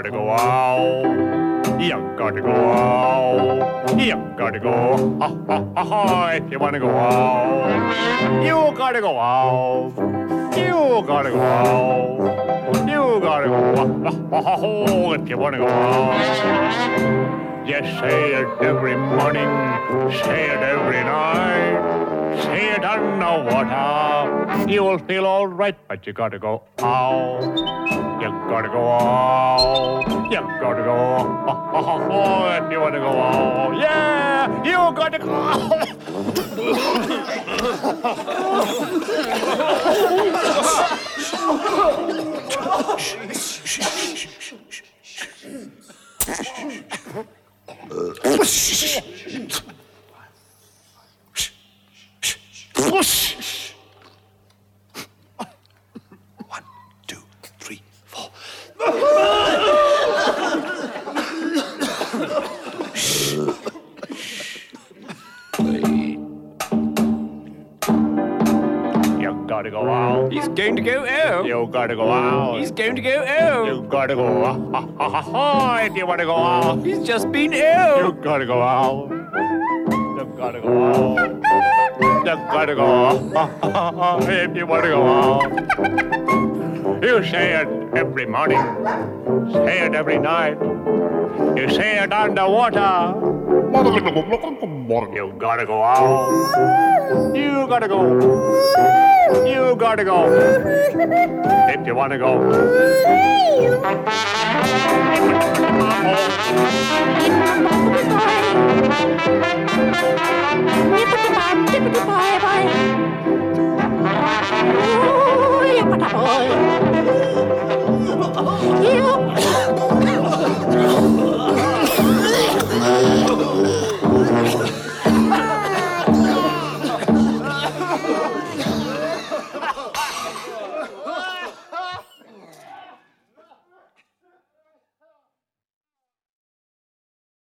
gotta go out. You gotta go out. You gotta go. If you wanna go out, you gotta go out. You gotta go out. You gotta go. If you wanna go out. Just say it every morning, say it every night, say it underwater. You will feel all right, but you gotta go out. You gotta go out. You gotta go. If you wanna go out, yeah, you gotta go out. One, two, three, four. You gotta go out. He's going to go out. You gotta go out. He's going to go out. You gotta go out. If you wanna go out. He's just been out. You gotta go out. You gotta go out. You gotta go out. If you wanna go out. You say it every morning. Say it every night. You say it underwater. You gotta go out. You gotta go. You gotta go. If you wanna go.